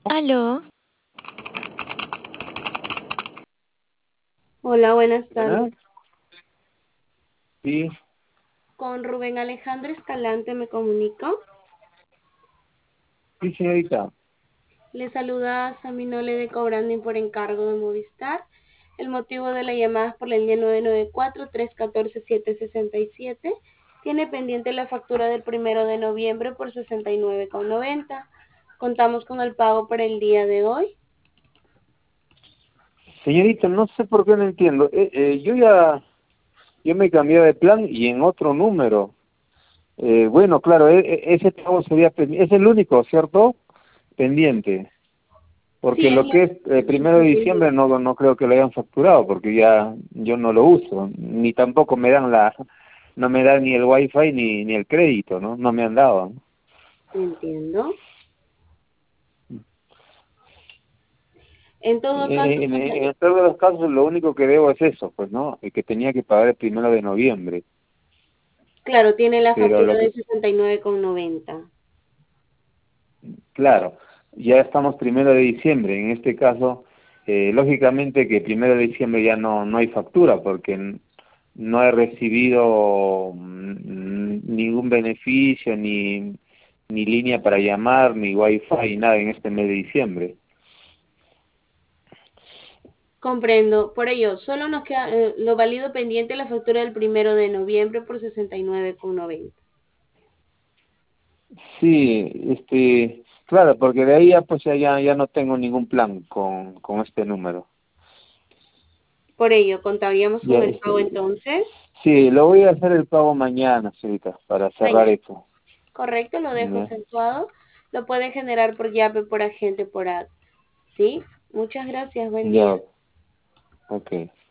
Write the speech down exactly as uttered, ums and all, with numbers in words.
Aló, Hola, buenas tardes. Buenas, sí, Con Rubén Alejandro Escalante me comunico. sí, señorita. Le saluda Saminole de Cobranding por encargo de Movistar. El motivo de la llamada es por la línea nueve nueve cuatro, tres uno cuatro, siete seis siete. Tiene pendiente la factura del primero de noviembre por sesenta y nueve con noventa. Contamos con el pago para el día de hoy. Señorita, no sé por qué no entiendo. Eh, eh, yo ya, yo me cambié de plan y en otro número. Eh, bueno, claro, e- e- ese pago sería, pen- es el único, ¿cierto? Pendiente. Sí, Porque es lo que es lo eh, que primero está de diciembre pendiente. no, no creo que lo hayan facturado, porque ya yo no lo uso, ni tampoco me dan la, no me dan ni el wifi ni, ni el crédito, ¿no? No me han dado, ¿no? Entiendo. En todo caso, En, en, pues, en todos los casos lo único que debo es eso, pues, ¿no? El que tenía que pagar el primero de noviembre. claro, tiene la Pero factura lo de que, sesenta y nueve con noventa. claro, ya estamos primero de diciembre. En este caso, eh, lógicamente que primero de diciembre ya no, no hay factura porque n- no he recibido mm, ningún beneficio, ni, ni línea para llamar, ni wifi, nada en este mes de diciembre. Comprendo. Por ello, solo nos queda eh, lo válido pendiente la factura del primero de noviembre por sesenta y nueve con noventa. Sí, este, claro, porque de ahí ya pues ya, ya ya no tengo ningún plan con, con este número. Por ello, contaríamos Ya, con el pago este, entonces sí, lo voy a hacer el pago mañana, señorita, para cerrar mañana. esto. Correcto, lo dejo Ya, acentuado. Lo pueden generar por llave, por agente, por A C. ¿Sí? Muchas gracias. Buen día. ya, ok.